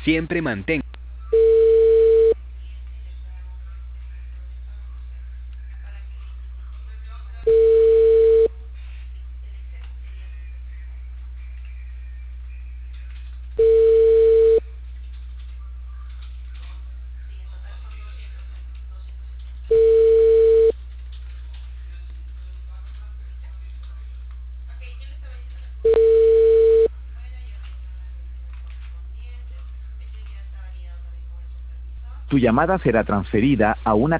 Siempre mantenga. Tu llamada será transferida a una